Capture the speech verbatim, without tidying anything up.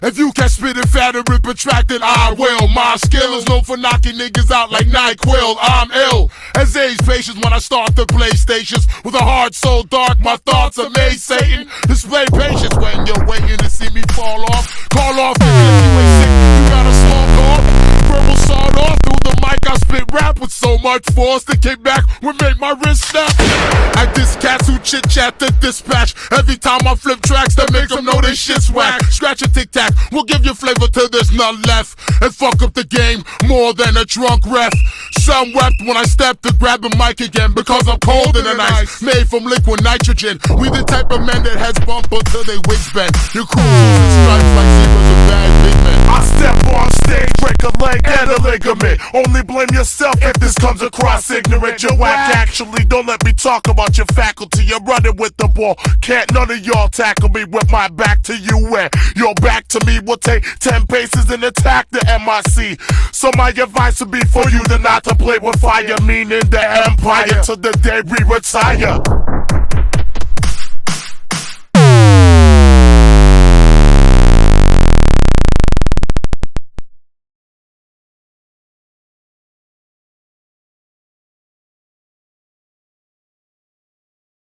If you can spit it fat and rip protracted, I will. My skill is known for knocking niggas out like NyQuil. I'm ill as age patience when I start the PlayStations. With a heart so dark, my thoughts are made Satan. Display patience when you're waiting to see me fall off. Call off the you ain't sick, you gotta slump off. Verbal sawed off through the mic, I spit rap with so much force to kick back would make my wrist snap. I diss cats who chit chat the dispatch. Every time I flip tracks that make them know this shit's whack. Scratch a tic tac, we'll give you flavor till there's none left. And fuck up the game more than a drunk ref. Some wept when I stepped to grab the mic again because I'm colder than ice, made from liquid nitrogen. We the type of men that heads bump until they wigs bend. Your crew losing stripes like zebras and bad big men. I step on stage, break a leg and a ligament. Only blame yourself if this comes across ignorant. You're whack, actually, don't let me talk about your faculty. You're running with the ball, can't none of y'all tackle me with my back to you. And your back to me will take ten paces and attack the M I C. So my advice would be for you to not to play with fire, meaning the empire, till the day we retire.